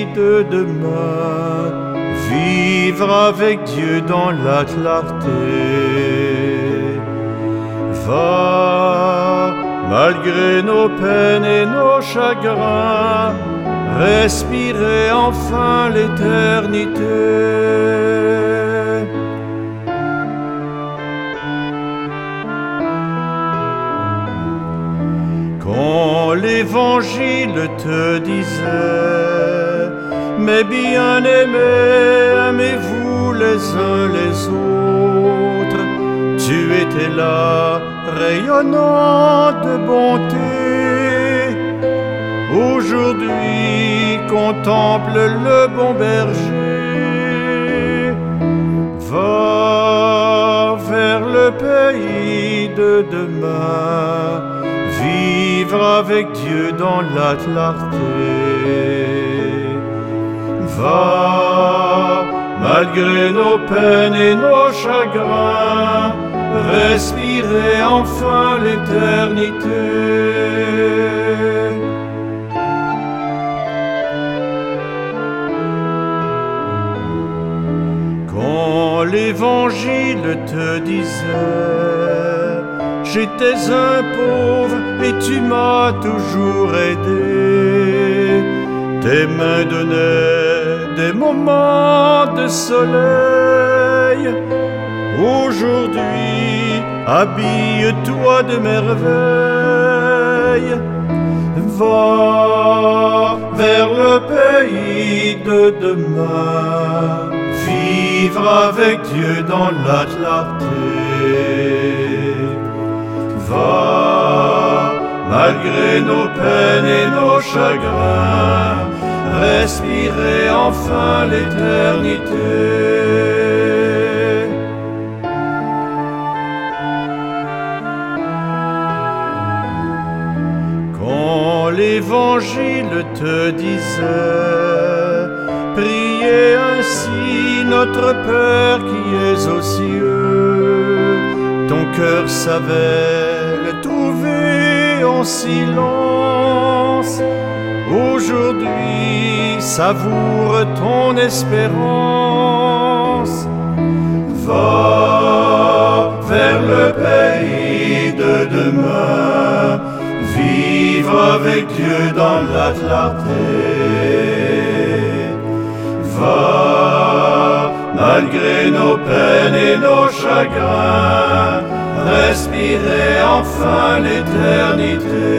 de demain, vivre avec Dieu dans la clarté. Va, malgré nos peines et nos chagrins, respirer enfin l'éternité. Quand l'Évangile te disait: mes bien-aimés, aimez-vous les uns les autres, tu étais là, rayonnant de bonté. Aujourd'hui, contemple le bon berger. Va vers le pays de demain, vivre avec Dieu dans la clarté. Va, malgré nos peines et nos chagrins, respirer enfin l'éternité. Quand l'Évangile te disait: j'étais un pauvre et tu m'as toujours aidé, tes mains donnaient des moments de soleil. Aujourd'hui, habille-toi de merveille. Va vers le pays de demain, vivre avec Dieu dans la clarté. Va, malgré nos peines et nos chagrins, respirer enfin l'éternité. Quand l'Évangile te disait: priez ainsi notre Père qui es aux cieux, ton cœur savait le trouver en silence. Aujourd'hui, savoure ton espérance. Va vers le pays de demain, vivre avec Dieu dans la clarté. Va, malgré nos peines et nos chagrins, respirer enfin l'éternité.